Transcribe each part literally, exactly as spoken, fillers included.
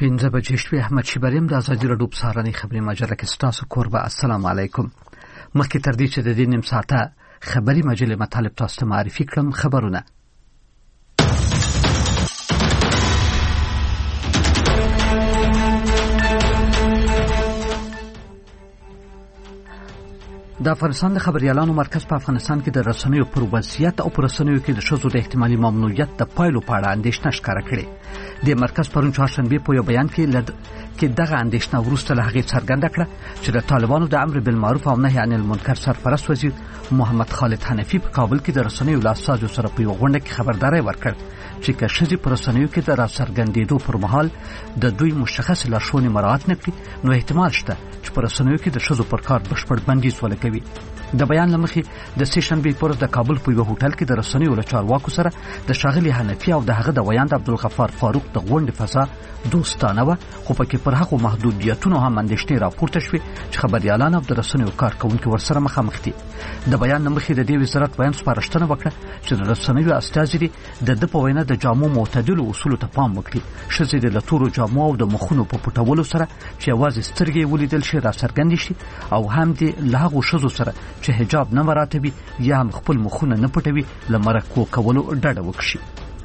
پنځه بجې شوې. احمد شیبریم د ازادي راډیو په سهارنۍ خبري مجله کې ستاسو کوربه. السلام علیکم. مخکې تر دې چې د دې نیم ساعته خبري مجلې مطالب تاسو ته معرفي کړم، خبرونه. د افغانستان د خبريالانو مرکز په افغانستان کې د رسنیو پر وضعیت او پر رسنیو کې د ښځو د احتمالي ممنوعیت د پایلو په اړه اندېښنه ښکاره کړې. د مرکز پرون چهارشنبه په یو بیان کې لد کې دغه اندېښنه وروسته له هغې څرګنده کړه چې د طالبانو د امر بالمعروف او نهي عن المنکر سرپرست وزیر محمد خالد حنفي په کابل کې د رسنیو له استازو سره په یو غونډه کې خبرداری ورکړ چې که ښځې په رسنیو کې د راڅرګندېدو پر مهال د دوی مشخص لارښوونې مراعات نه کړي، نو احتمال شته چې په رسنیو کې د ښځو پر کار بشپړ بندیز ولګوي. د بیان لمخې د سې شنبې پر ورځ د کابل په یو هوټل کې د رسنیو له چارواکو سره د ښاغلي حنفي او د هغه د ویاند عبدالغفار فاروق د غونډې فضا دوستانه وه، خو پکې پر هغو محدودیتونو هم اندېښنې راپورته شوې چې خبریالان او د رسنیو کارکوونکي ورسره مخامخ دي. د بیان لمخې د دې وزارت بیان سپارښتنه وکړه چې د رسنیو استازي دي د ده په وینا د جامو معتدلو اصولو ته پام وکړي. ښځې د له تورو جامو او د مخونو په پټولو سره چې یوازې سترګې ولیدل شي راڅرګندې شي، او هم دې له هغو ښځو سره چې حجاب نه مراعاتوي یا هم خپل مخونه نه پټوي له مرکو کولو ډډه وکړي.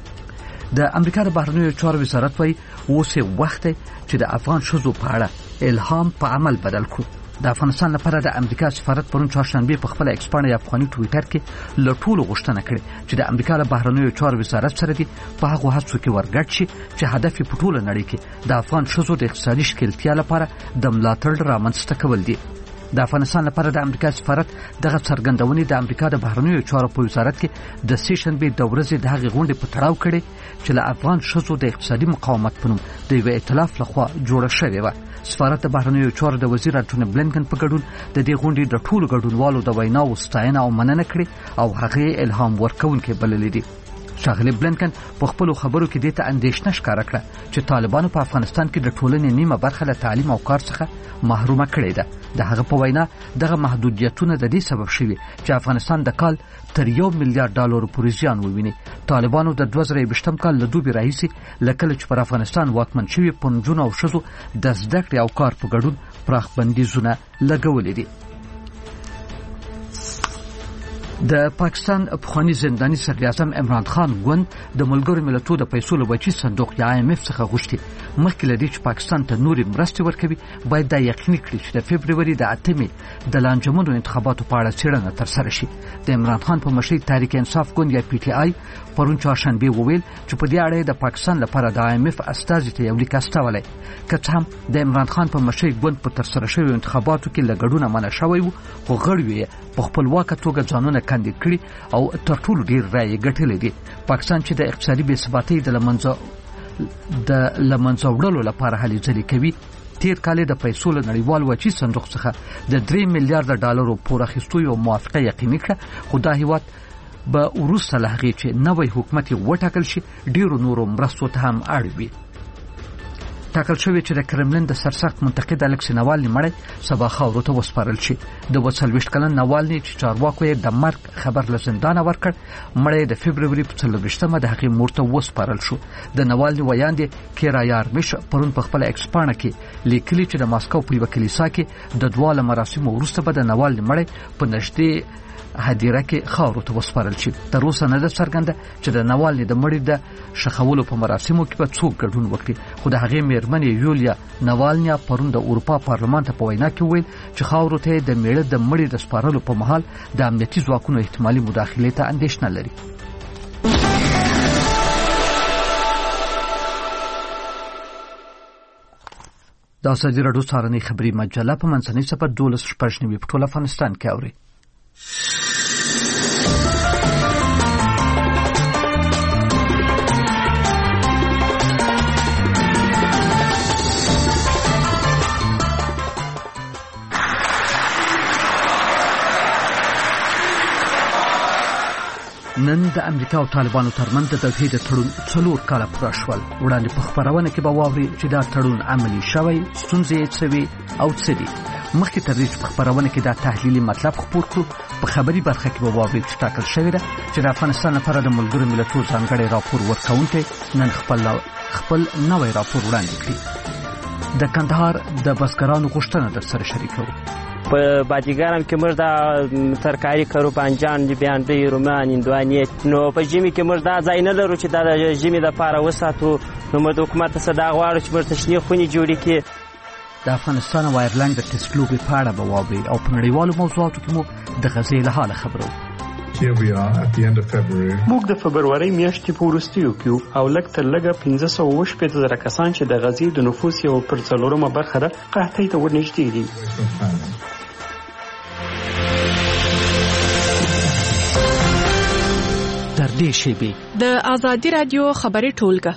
د امریکا د بهرنیو چارو وزارت وايي اوس وخت دی چې د افغان ښځو په اړه الهام په عمل بدل کړو. د افغانستان لپاره د امریکا سفارت پرون چهارشنبه په خپل ایکس پاڼه افغاني ټویټر کې له ټولو غوښتنه کړې چې د امریکا د بهرنیو چارو وزارت سره دي په هغو هڅو کې ورګډ شي چې هدف یې په ټوله نړۍ کې د افغان ښځو د اقتصادي ښکیلتیا لپاره د ملاتړ رامنځته کول دي. د افغانستان لپاره د امریکا سفارت دغه څرګندونې د امریکا د بهرنیو چارو په وزارت کې د سې شنبې د ورځې د هغې غونډې په تړاو کړې چې له افغان ښځو د اقتصادي مقاومت په نوم د یوه ائتلاف لخوا جوړه شوې وه. سفارت د بهرنیو چارو د وزیر انټوني بلینکن په ګډون د دې غونډې د ټولو ګډونوالو د ویناوو ستاینه او مننه کړې او هغې الهام ورکوونکې بللې دي. ښاغلي بلینکن په خپلو خبرو کې دې ته اندېښنه ښکاره کړه چې طالبانو په افغانستان کې د ټولنې نیمه برخه له تعلیم او کار څخه محرومه کړې ده. د هغه په وینا دغه محدودیتونه د دې سبب شوي چې افغانستان د کال تر یو میلیارډ ډالرو پورې زیان وویني. طالبانو د دوه زره یوویشتم کال له دوبي راهیسې له کله چې پر افغانستان واکمن شوي په نجونو او ښځو د زده کړې او کار په ګډون پراخ بندیزونه لګولي دي. د پاکستان پخوانی زنداني صدراعظم عمران خان ګوند د ملګرو ملتونو د پیسو له بچي صندوق یا آی ایم اف څخه غوښتي مخکې له دې چې پاکستان ته نورې مرستې ورکوي باید دا یقیني کړي چې د فبروري د اتمې د لانجمنو انتخاباتو په اړه څېړنه ترسره شي. د عمران خان په مشرۍ تحریک انصاف ګوند یا پی ټی آی پرون چهارشنبه وویل چې په دې اړه د پاکستان لپاره د آی ایم اف استازي ته یو لیک استولی، که څه هم د عمران خان په مشرۍ ګوند په ترسره شویو انتخاباتو کې له ګډونه منع شوی و، خو غړیو یې په خپلواکه توګه ځانونه کاندید کړي او تر ټولو ډېر رایې ګټلې دي. پاکستان چې د اقتصادي بې ثباتۍ د لمنځه د لمنځه وړلو لپاره هلې ځلې کوي، تیر کال د پیسو له نړیوال وچی صندوق څخه د درې میلیارډ ډالرو پور اخیستو یو موافقه یقیني کړه، خو دا هیواد به وروسته له هغې چې نوی حکومت یې وټاکل شي ډېرو نورو مرستو ته هم اړ وي. ټاکل شوی چې د کرملین د سرسخت منتقد الکسي ناوالني مړی سبا خاورو ته وسپارل شي. د اووه څلوېښت کلن ناوالني چې چارواکو یې د مرګ خبر له زندانه ورکړ، مړی د فبروري په څلرویشتمه د هغې مور ته وسپارل شو. د ناوالني ویاندې کیرا یارمیش پرون په خپله ایکس پاڼه کې لیکلي چې د ماسکو په یوه کلیسا کې د دواړو مراسمو وروسته به د ناوالني مړی په نږدې هدیره کې خاورو ته وسپارل شي. تر اوسه نه ده څرګنده چې د ناوالني د مړي د ښخولو په مراسمو کې به څوک ګډون وکړي، خو د هغې مېرمنې یولیا ناوالنیا پرون د اروپا پارلمان ته په وینا کې وویل چې خاورو ته د میړه د مړي د سپارلو په مهال د امنیتي ځواکونو احتمالي مداخلې ته اندېښنه لري. د ازادي راډیو سهارنۍ خبري مجله په منځنۍ صفحه دولس شپږ نوي په ټول افغانستان کې اوري. نن د امریکا او طالبانو ترمنځ د توحید تړون څلور کاله پوره شول. وړاندې په خبرونه کې به واوري چې دا تړون عملي شوی، ستونزې یې څه وې او څه دي. مخکې تر دې چې په خبرونه کې دا تحلیلي مطلب خپور کړو، په خبري برخه کې به واوري چې ټاکل شوې ده چې د افغانستان لپاره د ملګرو ملتونو ځانګړی راپور ورکوونکی نن خپل خپل نوی راپور وړاندې کړي. د کندهار د بزګرانو غوښتنه در سره شریکو. په بادیګرام کې موږ د ترکاري کرو بانجان بیانډي رومان هندوانې نو په ژمي کې موږ دا ځای نه لرو چې دا د ژمي دپاره وساتو نو موږ د حکومت څخه دا غواړو چې موږ ته شنې خونې جوړې کړي. د افغانستان او آیرلنډ د ټسټ لوبې په اړه به واورئ او په نړیوالو موضوعاتو کې مو د غزې له حاله خبرو. موږ د فبرورۍ میاشتې په وروستیو کې او لږ تر لږه پنځه سوه اووه شپېته زره کسان چې د غزې د نفوس یوه پر څلورمه برخه ده قحطۍ ته ورنږدې دي. تر دې شیبې د آزادي رادیو خبري ټولګه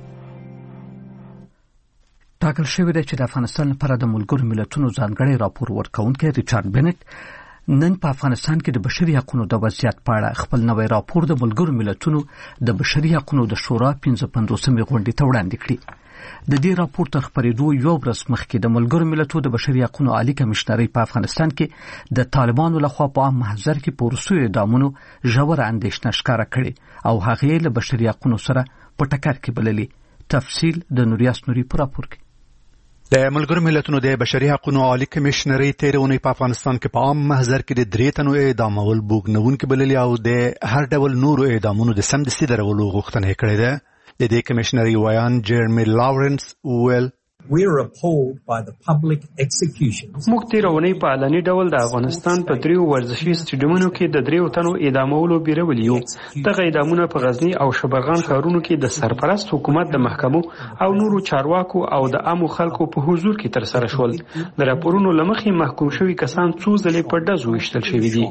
ټاکل شوې ده چې د افغانستان لپاره د ملګرو ملتونو ځانګړی راپور ورکوونکی ریچارډ بنټ نن په افغانستان کې د بشري حقوقو د وضعیت په اړه خپل نوی راپور د ملګرو ملتونو د بشري حقوقو د شورا پنځه پنځوسمې غونډې ته وړاندې کړي. د دې راپور تر خپرېدو یو ورځ مخکې د ملګرو ملتونو د بشري حقوقو عالی کمشنرۍ په افغانستان کې د طالبانو لخوا په عام محضر کې په وروستیو اعدامونو ژوره اندېښنه ښکاره کړې او هغې له بشري حقوقو سره په ټکر کې بللې. تفصیل د نوریاس نوري په راپور کې. د ملګرو ملتونو د بشري حقوقو عالی کمشنرۍ تېره اونۍ په افغانستان کې په عام محضر کې د درې تنو اعدامول بوږنوونکي بللي او د هر ډول نورو اعدامونو د سمدستي درولو غوښتنه یې کړې ده. د دې کمشنرۍ ویان جیرمي لاورنس وویل موږ تېره اونۍ په علني ډول د افغانستان په دریو ورزشي سټېډیومونو کې د دریو تنو اعدامولو بیرولي یو. دغه اعدامونه په غزني او شبرغان ښارونو کې د سرپرست حکومت د محکمو او نورو چارواکو او د عامو خلکو په حضور کې ترسره شول. د راپورونو له مخې محکوم شوي کسان څو ځلې په ډزو ویشتل شوي دي.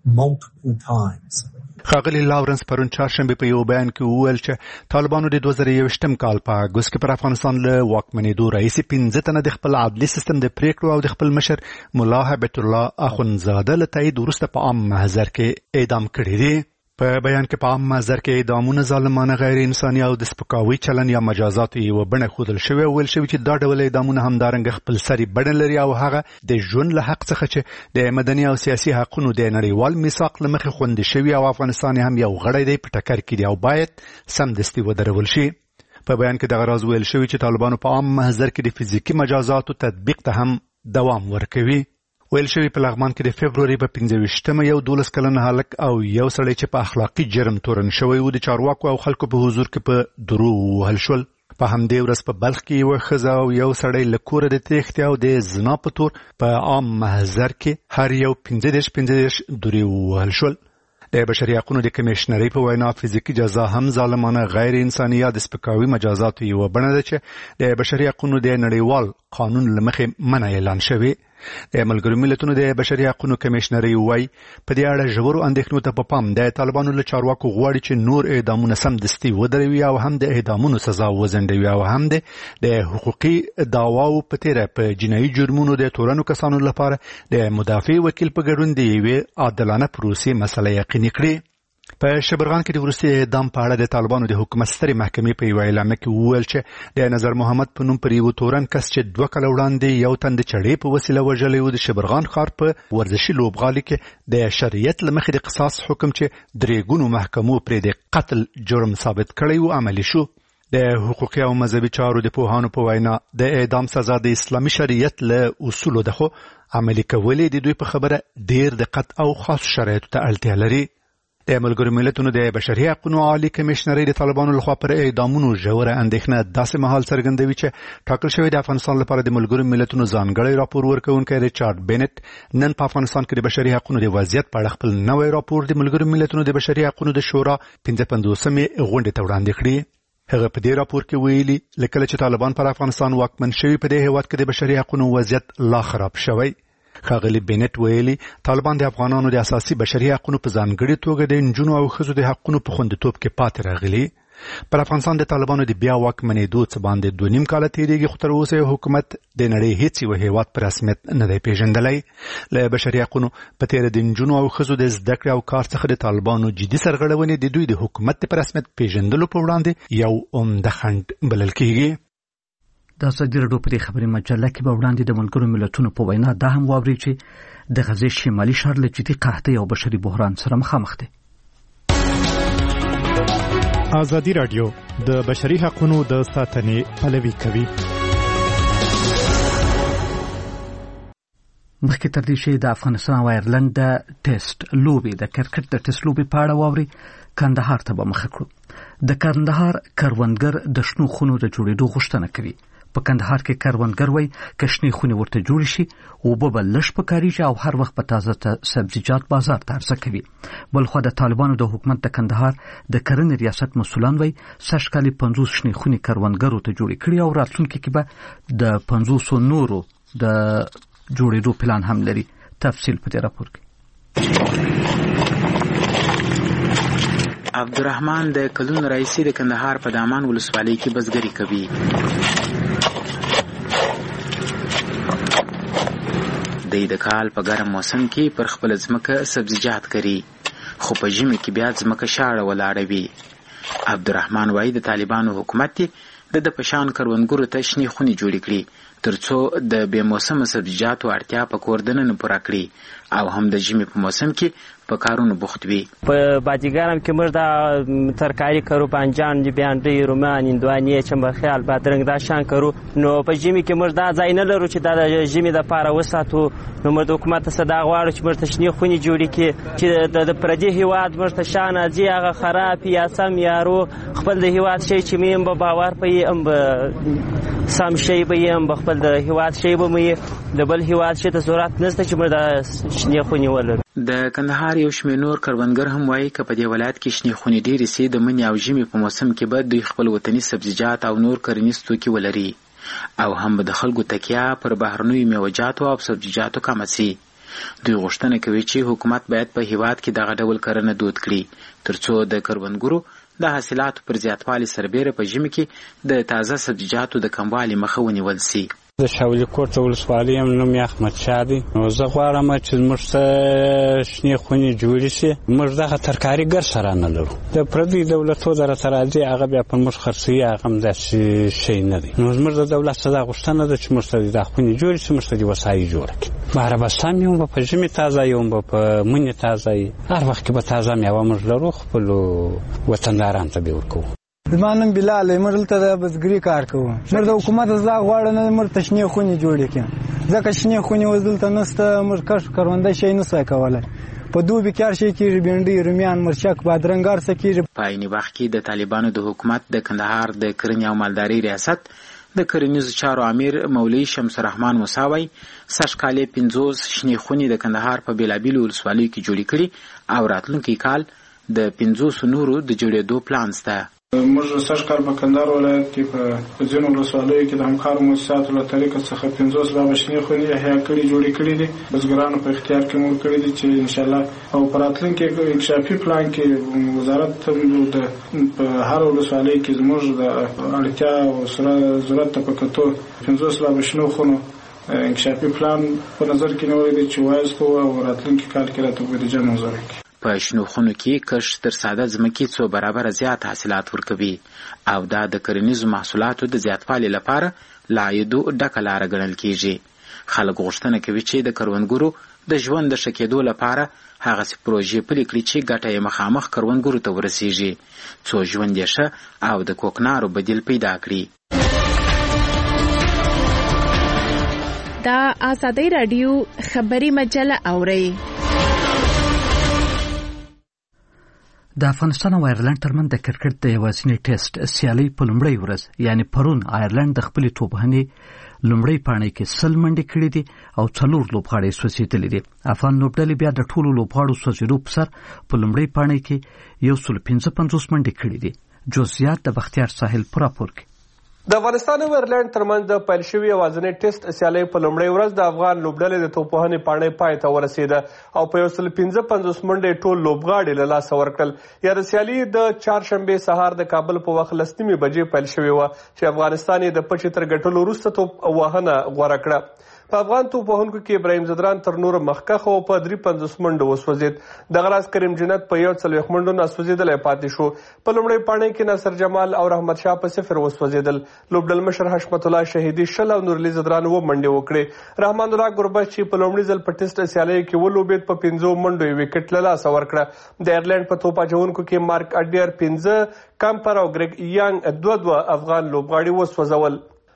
ښاغلي لاورنس پرون چهارشنبه په یو بیان کې وویل چې طالبانو د دوه زره یوویشتم کال په اګوست کې پر افغانستان له واکمنېدو راهیسې پنځه تنه د خپل عدلي سیستم د پریکړو او د خپل مشر ملا هیبت الله اخونزاده له تایید وروسته په عام محضر کې اعدام کړي دي. په بیان کې په عام محضر کې اعدامونه ظالمانه غیر انساني او د سپکاوي چلن یا مجازات یوه بڼه ښودل شوې او ویل شوي چې دا ډول اعدامونه همدارنګه خپل سري بڼه لري او هغه د ژوند له حق څخه چې د مدني او سیاسي حقونو د نړیوال میثاق له مخې خوندي شوي او افغانستان هم یو غړی دی په ټکر کې دی او باید سمدستي ودرول شي. په بیان کې دغه راز ویل شوي چې طالبانو په عام محضر کې د فزیکي مجازاتو تطبیق ته هم دوام ورکوي. ویل شوي په لغمان کې د فبروري په پنځه ویشتمه یو دولس کلن هلک او یو سړی چې په اخلاقي جرم تورن شوی و د چارواکو او خلکو په حضور کې په درو ووهل شول. په همدې ورځ په بلخ کې یوه ښځه او یو سړی له کوره د تېښتې او د زنا په تور په عام محضر کې هر یو پنځه دېرش پنځه دېرش دورې ووهل شول. د بشري حقوقو د کمشنرۍ په وینا فزیکي جزا هم ظالمانه غیر انساني یا د سپکاوي مجازاتو یوه بڼه ده چې د بشري حقوقو د نړیوال قانون له مخې منع اعلان شوی. د ملګرو ملتونو د بشري حقوقو کمشنرۍ وایي په دې اړه ژورو اندېښنو ته په پام د طالبانو له چارواکو غواړي چې نور اعدامونه سمدستي ودروي او هم د اعدامونو سزا وځنډوي او هم د حقوقي دعواو په تېره په جنایي جرمونو د تورنو کسانو لپاره د مدافع وکیل په ګډون د یوې عادلانه پروسې مسله یقیني کړي. په شبرغان کې د وروستي اعدام په اړه د طالبانو د حکومت سترې محکمې په یوه اعلامیه کې وویل چې د نظر محمد په نوم پر یو تورن کس چې دوه کاله وړاندې یو تن د چړې په وسیله وژلی و د شبرغان ښار په ورزشي لوبغالي کې د شریعت له مخې د قصاص حکم چې درې ګونو محکمو پرې د قتل جرم ثابت کړی و عملي شو. د حقوقي او مذهبي چارو د پوهانو په وینا د اعدام سزا د اسلامي شریعت له اصولو ده خو عملي کول د دوی په خبره ډېر دقت او خاص شرایطو ته اړتیا لري. د ملګرو ملتونو د بشري حقوقو عالی کمشنرۍ د طالبانو لخوا پر اعدامونو ژوره اندېښنه داسې مهال څرګندوي چې ټاکل شوی د افغانستان لپاره د ملګرو ملتونو ځانګړی راپور ورکوونکی ریچارډ بنټ نن په افغانستان کې د بشري حقوقو د وضعیت په اړه خپل نوی راپور د ملګرو ملتونو د بشري حقوقو د شورا پنځه پنځوسمې غونډې ته وړاندې کړي. هغه په دې راپور کې ویلي لکه چې طالبان پر افغانستان واکمن شوي په دې هېواد کې د بشري حقوقو وضعیت لا خراب شوی. ښاغلي بنټ ویلي طالبان د افغانانو د اساسي بشري حقوقو په ځانګړي توګه د نجونو او ښځو د حقوقو په خوندیتوب کې پاتې راغلي. پر افغانستان د طالبانو د بیا واکمنېدو څه باندې دوه نیم کاله تېرېږي خو تر اوسه یو حکومت د نړۍ هېڅ یو هېواد په رسمیت نه دی پیژندلی. له بشري حقوقو په تېره د نجونو او ښځو د زده کړې او کار څخه د طالبانو جدي سرغړونې د دوی د حکومت د په رسمیت پیژندلو په وړاندې یو عمده خنډ بلل کېږي. د ازادي راډیو په دې خبري مجله کې به وړاندې د ملګرو ملتونو په وینا دا هم واوري چې د غزې شمالي ښار له جدي قحطۍ او بشري بحران سره مخامخ دی. ازادي راډیو د بشري حقوقو د ساتنې پلوي کوي. مخکې تر دې چې د افغانستان او آیرلند د ټیسټ لوبې د کرکټ د ټیسټ لوبې په اړه واوري، کندهار ته به مخه کړو. د کندهار کروندګر د شنو خونو د جوړېدو غوښتنه کوي. په کندهار کې کروندګر وایي که شنې خونې ورته جوړې شي اوبه به لږ پکارېږي او هر وخت به تازه سبزیجات بازار ته عرضه کوي. بلخوا د طالبانو د حکومت د کندهار د کرنې ریاست مسؤلان وایي سږ کال یې پنځوس شنې خونې کروندګرو ته جوړې کړي او راتلونکي کې به د پنځوسو نورو د جوړېدو پلان هم لري. تفصیل په دې راپور کې. عبدالرحمن د کلون رئیسی د کندهار په دامان ولسوالۍ کې بزګري کوي. د د کال په ګرم موسم کې پر خپل ځمکه سبزیجات کري، خو په ژمي کې بیا ځمکه شاړه ولاړه وي. عبدالرحمن وایي د طالبانو حکومت د د پشان کروندګرو ته شنې خونې جوړې کړي ترڅو د بې موسمه سبزیجاتو اړتیا په کور دننه پوره کړي او هم د ژمي په موسم کې په کارونو بوخت وي. په باجګرام کې موږ دا ترکاری کرو، بانجان، بیانډۍ، رومان، هندوانې، چمبخیال، بادرنګ دا شان کرو. نو په ژمي کې موږ دا ځای نه لرو چې دا د ژمي دپاره وساتو. نو موږ د حکومت څخه دا غواړو چې موږ ته شنې خونې جوړې کړي چې د پردي هېواد موږ ته شا نه ځي، هغه خراب یا سم یا روغ خپل د هېواد شی چې مې هم به باور په یې هم به سم شی به یې هم به خپل د هېواد شی به مې د بل هېواد شي ته ضرورت نشته چې موږ دا شنې خونې ولرو. د کندهار یو شمېر نور کروندګر هم وایي که په دې ولایت کې شنې خونې ډېرې سي د مني او ژمي په موسم کې به دوی خپل وطني سبزیجات او نور کرنیز توکي ولري او هم به د خلکو تکیه پر بهرنیو میوه‌جاتو او سبزیجاتو کمه سي. دوی غوښتنه کوي چې حکومت باید په هېواد کې دغه ډول کرنه دود کړي ترڅو د کروندګرو د حاصلاتو پر زیاتوالي سربیره په ژمي کې د تازه سبزیجاتو د کموالي مخه ونیول سي. د شاولي کوټ ولسوالۍ یم، نوم یې احمد شاه دی. نو زه غواړم چې زموږ څه شنې خونې جوړې شي. موږ دغه ترکاریګر سره نه لرو. د پردیو دولتو د راته راځي هغه بیا پر موږ خرڅوي، هغه هم داسې شی نه دی. نو زموږ د دولت څخه دا غوښتنه ده چې موږ ته دا خونې جوړې شي، موږ ته دې وسایي جوړه کړي. بهره به سم یو به په ژمي تازه یو به په مني تازه یي، هر وخت کې به تازه میوه موږ لرو، خپلو وطندارانو ته به یې ورکوو. زما نوم بلال دی، موږ دلته د بزګري کار کوو. موږ د حکومت څخه غواړو نه موږ ته شنې خونې جوړې کړي، ځکه شنې خونې اوس دلته نشته. موږ کښت کرونده شی نه سوی کولی. په دوبي کې هر شی کېږي، بینډۍ، رومیان، مرچک، بادرنګ هر څه کېږي. په عیني وخت کې د طالبانو د حکومت د کندهار د کرنې او مالدارۍ ریاست د کرنیزو چارو امیر مولوي شمس الرحمن موسی وایي سږ کال یې پنځوس شنې خونې د کندهار په بېلابېلو ولسوالیو کې جوړې کړي او راتلونکی کال د پنځوسو نورو د جوړېدو پلان شته. موږ سږ کال په کندهار ولایت کې په ځینو ولسوالیو کې د همکارو مؤسساتو له طریقه څخه پنځوس بابه شنې خونې احیا کړي جوړې کړي دي. بزګرانو په اختیار کې مور کړي دي چې انشاءالله او په راتلونکي انکشافي پلان کې وزارت د په هر ولسوالۍ کې زموږ د اړتیا او ضرورت ته په کتو پنځوس بابه شنو خونو انکشافي پلان په نظر کې نیولی دی چې وایست کوو او راتلونکي کال کې راته بودیجه منظوره کړي. په شنو خونو کې کښت تر ساده ځمکې څو برابره زیات حاصلات ورکوي او دا د کرنیزو محصولاتو د زیاتوالي لپاره له عایدو ډکه لاره ګڼل کیږي. خلک غوښتنه کوي چې د کروندګرو د ژوند د ښه کېدو لپاره هغسې پروژې پلي کړي چې ګټه یې مخامخ کروندګرو ته ورسیږي څو ژوند یې ښه او د کوکنارو بدیل پیدا کړي. دا آزادۍ راډیو خبري مجله اورئ. د افغانستان او آیرلند ترمنځ د کرکټ د یوازینی ټیسټ سیالۍ په لومړۍ ورځ یعنی پرون آیرلند د خپلې توپخانې لومړۍ پاڼۍ کې سل منډې کړې دي او څلور لوبغاړي سوځېدلي دي. افغان لوبډلې بیا د ټولو لوبغاړو سوځېدو په سر په لومړۍ پاڼۍ کې یو سل پنځه پنځوس منډې کړې دي. جزئیات د بختیار ساحل په راپور کې. د افغانستان او آیرلند ترمنځ د پیل شوي یوازینۍ ټیسټ سیالۍ په لومړۍ ورځ د افغان لوبډلې د توپوهنې پاڼۍ پای ته ورسېده او په یو سل پنځه پنځوس منډې ټول لوبغاړي له لاسه ورکړل. یاده سیالي د چهارشنبې سهار د کابل په وخت لس نیمې بجې پیل شوې وه چې افغانستان یې د پچې تر ګټلو وروسته توپ وهنه غوره کړه. په افغان توپوهونکو کې ابراهیم زدران تر نورو مخکښ او په درې پنځوس منډو وسوځېد. دغه راز کریم جنت په یو څلوېښت منډو ناسوځېدلی پاتې شو. په لومړۍ پاڼۍ کې ناصر جمال او رحمت شاه په صفر وسوځېدل. لوبډلمشر حشمت الله شهیدي شل او نورعلي زدران اووه منډې وکړې. رحمان الله ګربز چې په لومړي ځل په ټیسټ سیالیو کې ولوبېد په پنځو منډو یې وکټ له لاسه ورکړه. د ایرلینډ په توپ اچوونکو کې مارک اډیر پنځه، کمپر او ګریګ یانګ دوه دوه افغان لوبغاړي وسوځول.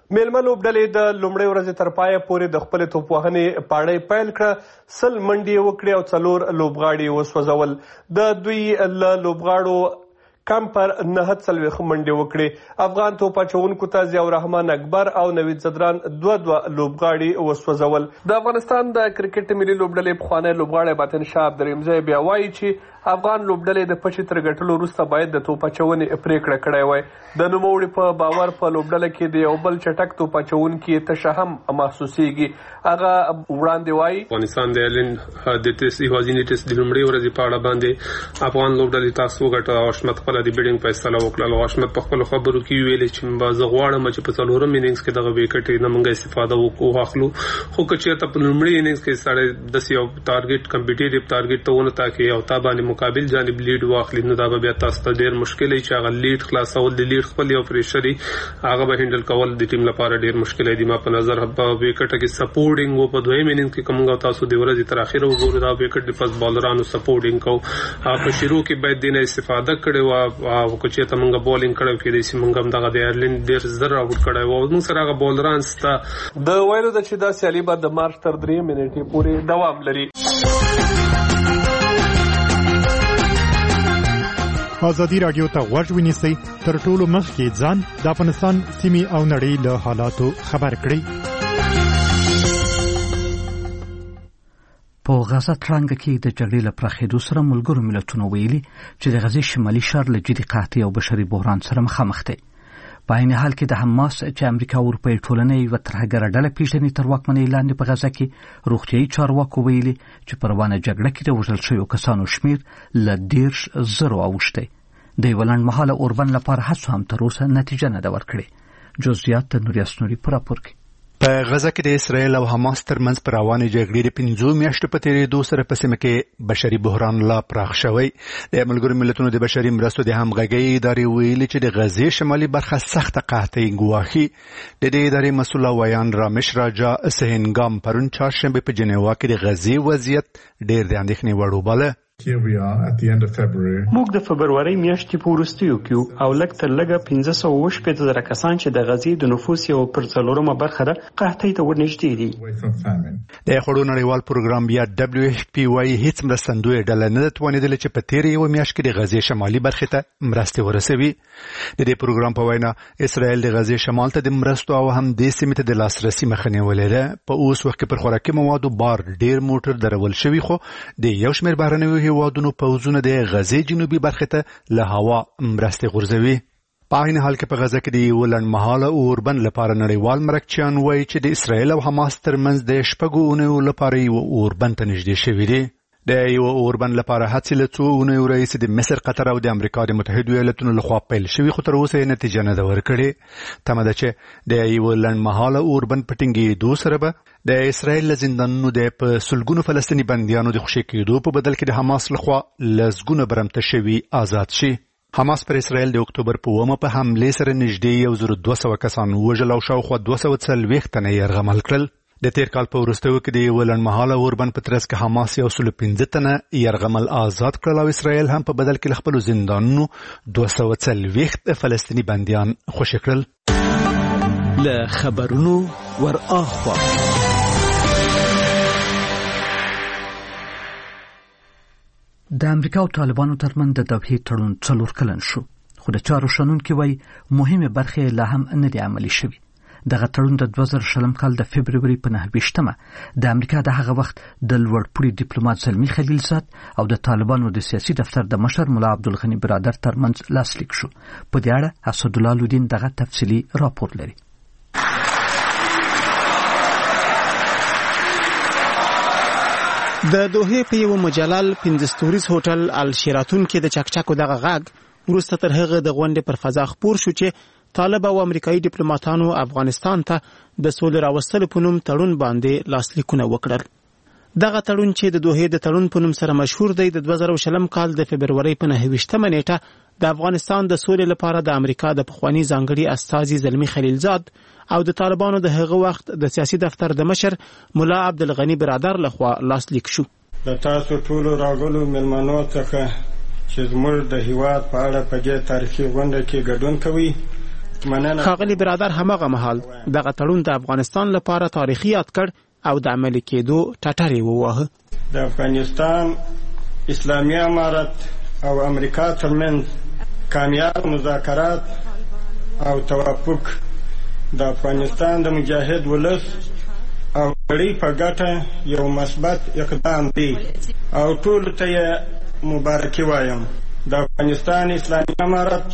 میلمه لوبډلې د لومړۍ ورځې تر پایه پورې د خپلې توپوهنې پاړۍ پیل کړه. سل منډې یې وکړې او څلور لوبغاړي یې وسوځول. د دوی له لوبغاړو کم پر نهه څلوېښت منډې وکړې. افغان توپ اچوونکو ته ضیاء الرحمن اکبر او نوید زدران دوه دوه لوبغاړي وسوځول. د افغانستان د کرکټ ملي لوبډلې پخوانی لوبغاړی باطن شاه عبدالرحیم بیا وایي چې افغان لوبډلې د پچې تر ګټلو وروسته باید د توپ اچونې پریکړه کړې وای. د نوموړي په باور په لوبډله کې د یو بل چټک توپ اچوونکي تشه هم محسوسیږي. هغه وړاندې وایي افغانستان د ایلند د ټیسټ یوازینی ټیسټ د لومړۍ ورځې په اړه باندې افغان لوبډلې تاسو وګټه او حشمت خپله د بیډینګ فیصله وکړه. او حشمت په خپلو خبرو کې ویلې چې زه غواړم چې په څلورم انینګز کې دغه وکټ نه موږ استفاده وکړو واخلو. خو که چېرته په لومړي انینګز کې سړی داسې یو ټارګېټ کمپیټیټیو ټارګېټ ته ونه ټاکي او تا باندې مقابل جانب لیډ واخلي نو دا به بیا تاسو ته ډېر مشکل وي چې هغه لیډ خلاصول د لیډ خپل یو پریشر هغه به هینډل کول د ټیم لپاره ډېر مشکل دی. ما په نظر په وکټ کې سپورټینګ و په دویم انینګز کې کومه تاسو د ورځې تر اخره وګورئ دا وکټ د فاست بالرانو سپورټینګ کو. په شروع کې باید دینه استفاده کړي او که چېرته موږ بولینګ کړو کېدای شي موږ هم دغه د ایرلینډ ډېر زر آوټ کړی و او موږ سره هغه بولران سته. د ویلو ده چې دا سیالي به د مارچ تر درې منټې پورې دوام لري. ازادي راډیو ته غوږ ونیسئ تر ټولو مخکې ځان د افغانستان سیمې او نړۍ له حالاتو خبر کړئ. په غزه تړانګه کې د جګړې له پراخېدو سره ملګرو ملتونو ویلي چې د غزې شمالي ښار له جدي قحطۍ او بشري بحران سره مخامخ دی. په عین حال کې د حماس چې امریکا او اروپایي ټولنې یوه ترهګره ډله پېژني تر واکمنۍ لاندې په غزه کې روغتیایي چارواکو ویلي چې په روانه جګړه کې د وژل شویو کسانو شمېر له دېرش زرو اوښتی. د یوه لنډمهاله اوربند لپاره هڅو هم تر اوسه نتیجه نه ده ورکړې. جزئیات د نوریاس نوري په راپور کې. په غزه کې د اسرایل او حماس ترمنځ پر روانې جګړې د پنځو میاشتو په تېرېدو سره په سیمه کې بشري بحران لا پراخ شوی. د ملګرو ملتونو د بشري مرستو د همغږۍ ادارې ویلي چې د غزې شمالي برخه سخته قحطۍ ګواښي. د دې ادارې مسؤل ویان رامش راجا سهنګام پرون چهارشنبه په جنیوا کې د غزې وضعیت ډېر د اندېښنې وړ وباله. موږ د فبرورۍ میاشتې په وروستیو کې او لږ تر لږه پنځه سوه اووه شپېته زره کسان چې د غزې د نفوس یو پر څلورمه برخه ده قحطۍ ته ورنږدې دي. د خوړو نړیوال پروګرام یا دبلیو ایچ پی وايي هیڅ مرستندویه ډله نه ده توانېدله چې په تېره یوه میاشت کې د غزې شمالي برخې ته مرستې ورسوي. د دې پروګرام په وینا اسرایل د غزې شمال ته د مرستو او هم دې سیمې ته د لاسرسي مخه نیولې ده. په اوس وخت کې پر خوراکي موادو بار ډېر موټر درول شوي خو د یو شمېر بهرنیو هیوادونو پوځونه د غزې جنوبي برخې ته له هوا مرستې غورځوي. په عین حال کې په غزه کې د یو لنډمهاله اوربند لپاره نړیوال مرکچیان وایي چې د اسرایل او حماس ترمنځ د شپږو اونیو لپاره یو اوربند ته نږدې شوي دي. د یو اوربند لپاره هڅې له څو اونیو راهیسې د مصر، قطر او د امریکا د متحدو ایالتونو لخوا پیل شوي خو تر اوسه یې نتیجه نه ده ورکړې. تمه ده چې د یو لنډمهاله اوربند په ټینګېدو سره به د اسرایل له زندانونو د په سلګونو فلسطیني بندیانو د خوشي کېدو په بدل کې د حماس لخوا لسګونه برمته شوي آزاد شي. حماس پر اسرایل د اکتوبر په اوومه په حملې سره نږدې یو زر دوه سوه کسان ووژل او شاوخوا دوه سوه څلوېښت تنه یې یرغمل کړل. د تیر کال په وروستیو کې د یوه لنډمهاله اوربند په ترڅ کې حماس یو سل پنځه تنه یرغمل آزاد کړل او اسرایل هم په بدل کې له خپلو زندانونو دوه سوه څلوېښت فلسطیني بندیان خوشي کړل. له خبرونو ور اخوا د امریکا او طالبانو ترمنځ د دوحې تړون څلور کلن شو خو د چارو شنونکي وایي مهمې برخې لا هم نه دي عملي شوي. دغه تړون د دوه زره شلم کال د فبروري په نهه ویشتمه د امریکا د هغه وخت د لوړپوړي ډیپلوماټ زلمي خلیلزاد او د طالبانو د سیاسي دفتر د مشر ملا عبدالغني برادر ترمنځ لاسلیک شو. په دې اړه اسدالله لودین دغه تفصیلي راپور لري. د دوحې په یو مجلل پنځه ستوریز هوټل الشیراتون کې د چکچکو دغه غږ وروسته تر هغه د غونډې پر فضا خپور شو چې طالب او امریکایي ډیپلوماټانو افغانستان ته د سولې راوستلو په نوم تړون باندې لاسلیکونه وکړل. دغه تړون چې د دوحې د تړون په نوم سره مشهور دی د دوه زره شلم کال د فبروري په نهه ویشتمه نیټه د افغانستان د سولې لپاره د امریکا د پخوانی ځانګړي استازي زلمي خلیلزاد او د طالبانو د هغه وخت د سیاسي دفتر د مشر ملا عبدالغني برادر لخوا لاسلیک شو. د تاسو ټولو راغلو مېلمنو څخه چې زموږ د هیواد په اړه په دې تاریخي غونډه کې ګډون کوي ښاغلي برادر هماغه مهال دغه تړون د افغانستان لپاره تاریخي یاد کړ او د عملي کېدو ټټر یې وواهه. د افغانستان اسلامي امارت او امریکا ترمنځ کامیاب مذاکرات او توافق د افغانستان د مجاهد ولس او نړۍ په ګټه یو مثبت اقدام دی او ټولو ته یې مبارکي وایم. د افغانستان اسلامي امارت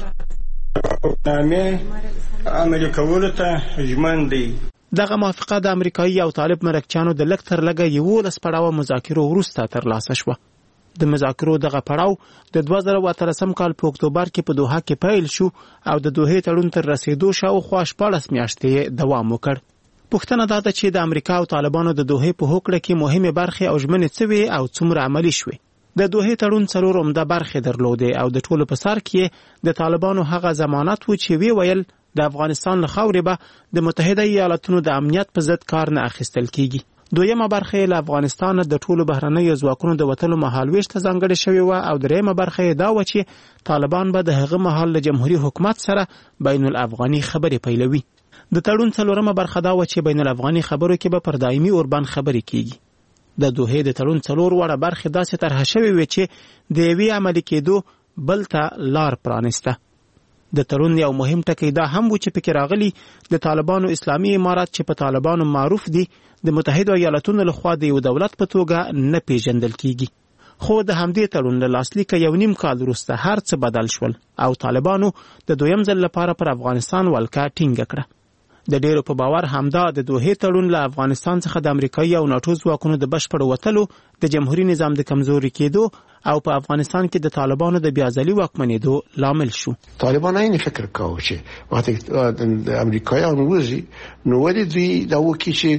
توافقنامې عملي کولو ته ژمن دی. دغه موافقه د امریکایي او طالب مرکچیانو د لږ تر لږه یولس پړاوه مذاکرو وروسته ترلاسه شوه. د مذاکرو دغه پړاو د دوه زره او اتلسم کال په اکتوبر کې په دوحه کې پیل شو او د دوحې تړون تر رسیدو شاوخوا شپاړس میاشتې دوام وکړ. پوښتنه دا ده چې د امریکا او طالبانو د دوحې په هوکړه کې مهمه برخې او ژمنې څه وې او څومره عملي شوې. د دوحې تړون څلور عمده برخې درلودې او د ټولو په سر کې د طالبانو هغه ضمانت و چې وی ویل د افغانستان له خاورې به د متحده ایالاتونو د امنیت په ضد کار نه اخیستل کیږي. دویمه برخه له افغانستان د ټولو بهرنیو ځواکونو د وتلو مهالويش ته ځانګړې شوې و او دریمه برخه دا و چې طالبان به د هغه مهال له جمهوریت حکومت سره بین الافغاني خبرې پیلوي. د تړون څلورمه برخه دا و چې بین الافغاني خبرو کې به پر دایمي اوربان خبرې کیږي. د دوحې د تړون څلور وړه برخه داسې طرح شوې و چې د یوې عملي کېدو بل ته لار پرانسته. د تړون یو مهم ټکی دا هم و چې پکې راغلي د طالبانو اسلامي امارات چې په طالبانو معروف دي د متحده ایالاتونو لخوا د یو دولت په توګه نه پیژندل کیږي. خو د همدې تړون له لاسلیک یو نیم کال وروسته هر څه بدل شول او طالبانو د دویم ځل لپاره پر افغانستان ولکه ټینګه کړه. د ډیرو په باور همدا د دوحې تړون له افغانستان څخه د امریکایي او ناتو ځواکونو د بشپړ وتلو، د جمهوریت نظام د کمزوري کېدو او په افغانستان کې د طالبانو د بیازلي واکمنېدو لامل شو. طالبان این فکر کاوه چې وقتی د امریکایان وځي نو ولې دوی دا وکړي چې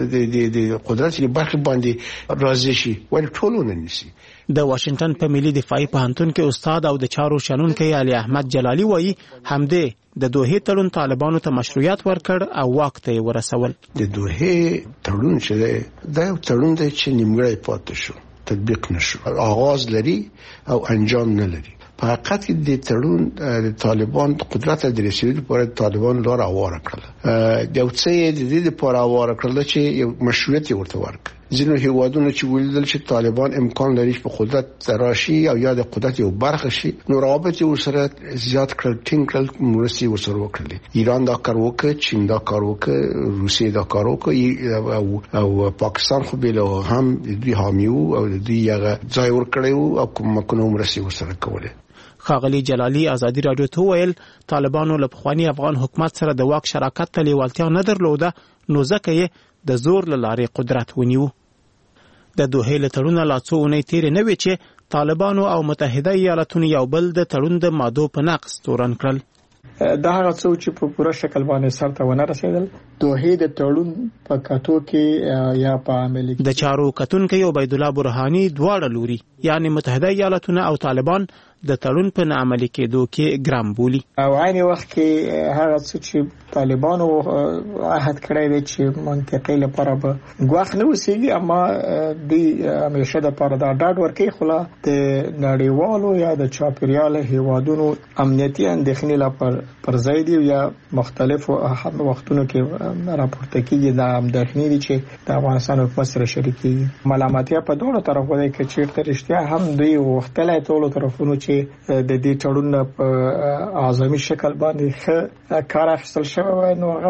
د قدرت په برخه باندې راضي شي ولې ټول نه نشي. د واشنگټن په ملي دفاعي پوهنتون کې استاد او د چارو شنونکي علي احمد جلالي وایي همدې د دوحې تړون طالبانو ته مشروعیت ورکړ او واک ته ورسول. د دوحې تړون چې دا یو تړون دی چې نیمګړی پاتې شو، تطبیق نشو، آغاز لري او انجام نه لري. په حقیقت کې د تړون د طالبان قدرت د رسیدو لپاره طالبان لار اواره کړل. د یو څه د دې لپاره اواره کړل چې یو مشروعیت ورته ورکړي. ځینو هیوادونو چې ولیدل چې طالبان امکان لري په قدرت راشي او یا د قدرت یو برخه شي نو رابطه ورسره زیات کړل، ټینګ کړل، مرستې ورسره وکړي. ایران دا کار وکړ، چین دا کار وکړ، روسیه دا کار وکړ او او پاکستان خو به له هم دوی حامی او دوی هغه ځای ورکړي او کومکونه مرستې ورسره کوله. ښاغلي جلالي ازادي رادیو ته ویل طالبانو له پخوانی افغان حکومت سره د واک شراکت ته لیوالتیا نه درلوده نو ځکه یې د زور له لارې قدرت ونیو. د دوحې له تړونه لا څو اونۍ تېرې نه وې چې طالبانو او متحده ایالاتونو یو بل د تړون د مادو په نقض تورن کړل. دا هغه څه چې په پوره شکل باندې سرته ونه رسیدل. دوحې د تړون په کاتو کې یا په عملي د چارو کتونکو عبید الله برهانی دواړه لوري یعنی متحده ایالاتونه او طالبان د تړون په عملي کېدو کې ګرام بولي. او عین وخت کې هغه څه چې طالبانو عهد کړی دی چې منطقې لپاره به ګواښ نه وسیږي، اما د همیشه د لپاره دا ډاډ ورکوي خلا د نړیوالو یا د چاپیریال هیوادونو امنیتي اندېښنې لپاره پر ځای دی یا مختلفو وختونو کې راپورته کیږي د اندېښنې دي چې د افغانستان حکومت سره شریکي ملامتیا په دوه طرفو دی کې چیرته رښتیا هم دوی وختلای ټول طرفونو چې د دې تړون په اعظمي شکل باندې ښه کار اخیستل شوی نو هغه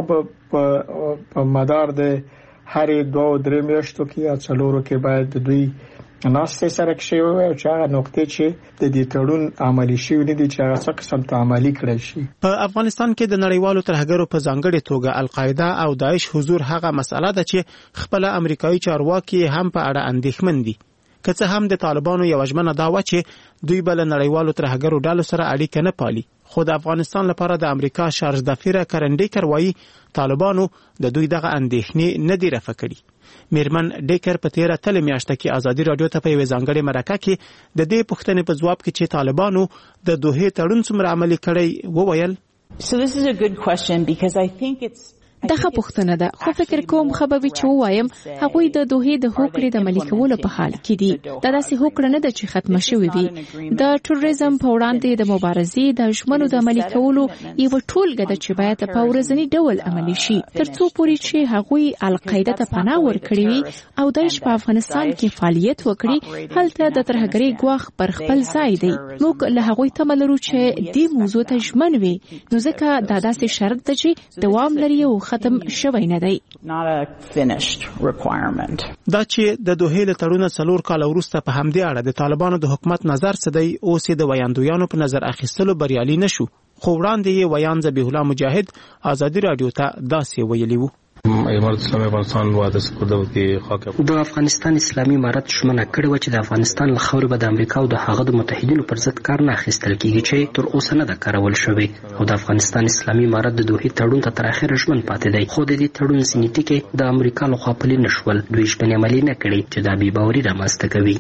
په مدار د هرې دوه درې میاشتو کې یا څلورو کې باید دوی ناستې سره شوی او چې هغه نقطې چې د دې تړون عملي شوی نه دي چې هغه څه قسم ته عملي کړی شي. په افغانستان کې د نړیوالو ترهګرو په ځانګړې توګه القاعده او داعش حضور هغه مسله ده چې خپل امریکایي چارواکي هم په اړه اندېښمن دي. که څه هم د طالبانو یو ژمنه دا و چې دوی بل نړیوالو ترهګرو ډلو سره اړیکه نه پالي، خو د افغانستان لپاره د امریکا شارج دافیره کرنډیکر وایي طالبانو د دوی دغه اندېښنې نه دی رفع کړي. میرمن ډیکر په تیره تل میاشته کې ازادي رادیو ته په یوه ځانګړې مرکه کې د دې پوښتنې په ځواب کې چې طالبانو د دوحې تړون څومره عملي کړی وویل. So this is a good question because I think it's دغه پوښتنه ده، خو فکر کوم خبروي چې وایم هغوی د دوه د هوکړې د عملي کولو په حال کې دي. دا داسې هوکړه نه ده چې ختمه شوې وي. د ټوریزم په وړاندې د مبارزې د ژمنو د عملي کولو یو ټولګه ده چې باید په ورځني ډول عملي شي ترڅو پورې چې هغوی القاعده ته پناه ورکړي وي او داعش په افغانستان کې فعالیت وکړي. هلته د ترهګرۍ ګواښ پر خپل ځای دی. موږ له هغوی تمه لرو چې دې موضوع ته ژمن وي، نو ځکه دا داسې شرط ده چې دوام لري او ختم شوی نه دی. دا چې د دوه له تړون څلور کال وروسته په همدې اړه د طالبانو د حکومت نظر څه دی، اوس د ویاندویانو په نظر اخیستلو بریالي نشو. خو وړاندې یې ویان ذبیح الله مجاهد ازادي رادیو ته داسې ویلي وو: د افغانستان اسلامي امارت ژمنه کړې و چې د افغانستان له خاورې به د امریکا او د هغه د متحدینو پر ضد کار نه اخیستل کیږي چې تر اوسه نه ده کارول شوی، او د افغانستان اسلامي امارت د دوه تړون ته تر اخره ژمن پاتې دی. خو د دې تړون ځینې ټکي د امریکا لخوا پلي نه شول. دوی ژمنې عملي نه کړې چې دا بې باوري رامنځته کوي.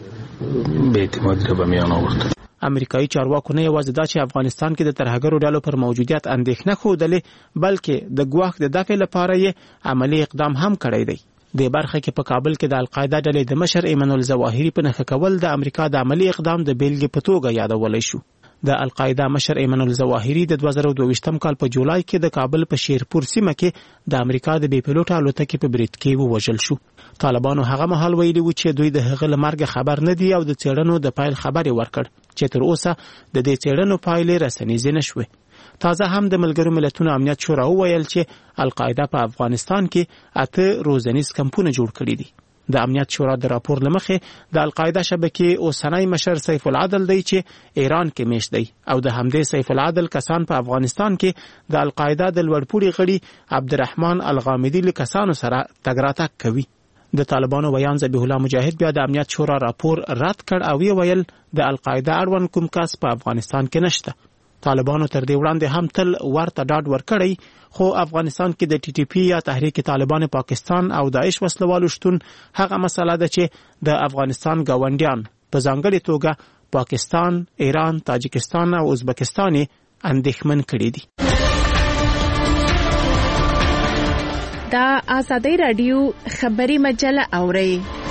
امریکایي چارواکو نه یوازې دا چې افغانستان کې د ترهګرو ډلو پر موجودیت اندېښنه ښودلې، بلکې د ګواښ د دفع لپاره یې عملی اقدام هم کړی دی. د برخه کې په کابل کې د القاعده ډلې د مشر ایمن الظواهري په نښه کول د امریکا د عملی اقدام د بیلګې په توګه یادولی شو. د القاعده مشر ایمن الظواهري د دوه زره دوه ویشتم کال په جولای کې د کابل په شیرپور سیمه کې د امریکا د بې پیلوټ الوتکې په برید کې ووژل شو. طالبانو هغه مهال ویلي و چې دوی د هغه له مرګ خبر نه دي او د څېړنو د پایل خبرې ورکړ چې تر اوسه د دې څېړنو پایلې رسنیزې نشوې. تازه هم د ملګرو ملتونو امنیت شورا وویل چې القاعده په افغانستان کې اته روزنیز کمپونه جوړ کړي دي. د امنیت شورا د راپور لمخې د القاعده شبکې اوسنی مشر سیف العدل دی چې ایران کې میشت دی، او د همدې سیف العدل کسان په افغانستان کې د القاعده د لوړپوړي غړي عبدالرحمن الغامدي له کسانو سره تګ راتګ کوي. د طالبانو ویان ذبیح الله مجاهد بیا د امنیت شورا راپور رد کړ او یې ویل د القاعده اړوند کوم کس په افغانستان کې نشته. طالبانو تر دې وړاندې هم تل ورته ډاډ ورکړی، خو افغانستان کې د ټي ټي پی یا تحریک طالبان پاکستان او داعش وسلوالو شتون هغه مسله ده چې د افغانستان ګاونډیان په ځانګړې توګه پاکستان، ایران، تاجکستان او ازبکستان اندېښمن کړي دي. دا آزادی رادیو خبری مجله اورئ.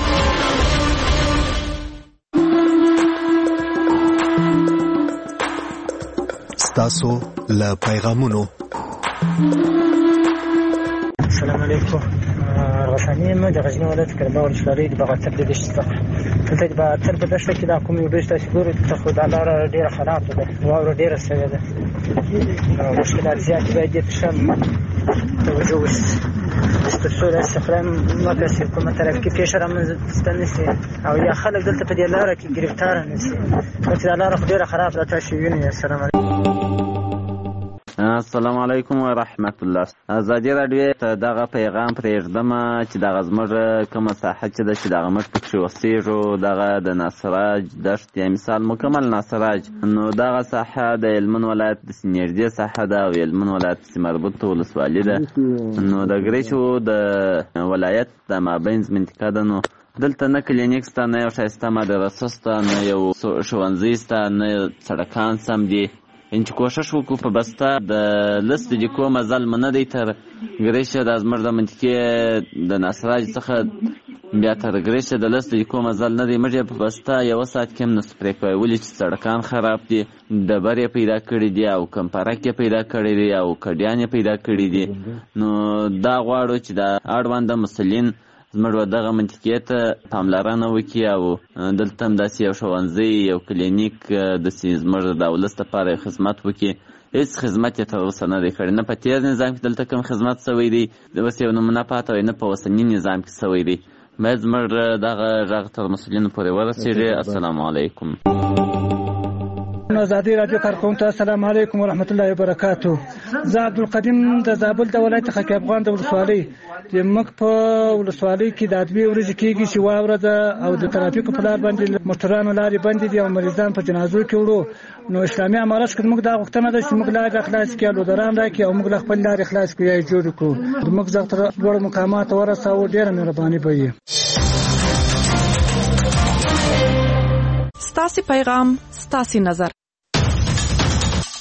ستاسو له پیغامونو. السلام علیکم. رسنۍ مې د غزنی ولایت کلبه ولسوالۍ د بغاتر د دشت څخه دلته د بغاتر په دشت کې دا کوم یو دشت تاسو ګورئ ته خو دا لاره ډېره خرابه ده، واوره ډېره سوې ده، مشکلات زیات باید دې ته ښه توجه وشي تر څو د استخدام مکه سي کومه ترافیکي پیښه رامنځته نه شي او یا خلک دلته په دې لاره کې ګرفتار نه شي، چې دا لاره خو ډېره خرابه ده. تاسو وینئ. السلام علیکم. السلام علیکم و رحمت الله. ازادي رادیو ته دغه پیغام پرېږدم چې دغه زموږ کومه ساحه چې ده چې دغه موږ پکې اوسېږو، دغه د ناصراج دشت یا مثال مکمل ناصراج، نو دغه ساحه د هلمند ولایت د نږدې ساحه ده او هلمند ولایت سي مربوطه ولسوالي ده. نو د ګریچو د ولایت د مابینځ منطقه ده. نو دلته نه کلینیک سته، نه یو ښایسته مدرسه سته، نه یو ښوونځی سته، نه سړکان سم دي. ان چې کوشش وکړو په بسته د لست د کوم مزل منه دی تر ګریشه د ازمر د منطقې د ناصراج څخه بیا تر ګریشه د لست د کوم مزل نه دی مړ په بسته یو ساعت کې هم نس پرې کوي، ولې چې سړکان خراب دي، ډبر یې پیدا کړي دي او کمپارک یې پیدا کړي دي او کډیان یې پیدا کړي دي. نو دا غواړو چې د اړوند مسلین زموږ دغه منطقې ته پاملرنه وکړي او دلته هم داسې یو ښوونځی، یو کلینیک داسې زموږ د ولس لپاره خدمت وکړي. هېڅ خدمت یې تر اوسه نه دی کړی، نه په تېر نظام کې دلته کوم خدمت شوی دی، اوس یو نمونه پاته وي، نه په اوسني نظام کې شوی دی. باید زموږ دغه غږ تر مسؤلینو پورې ورسېږي. السلام علیکم. ازادي رادیو کارکونکو السلام علیکم ورحمت الله وبرکاتو. زه عبدالقدیم د زابل د ولایت څخه افغان د ولسوالۍ د مک په ولسوالۍ کې د ادبي ورځې کېږي چې واوره ده او د ترافیکو په لار باندې موټرانو لارې بندې دي او مریضان په جنازو کې وړو. نو اسلامي امارت کې موږ دا غوښتنه ده چې موږ لارې خلاص کړو، لودران راکړي او موږ له خپل لارې خلاص کړو یا جوړ کړو. موږ زغ تر لوړ مقامات ورساو. ډېره مهرباني به وي. ستاسو پیغام ستاسو نظر.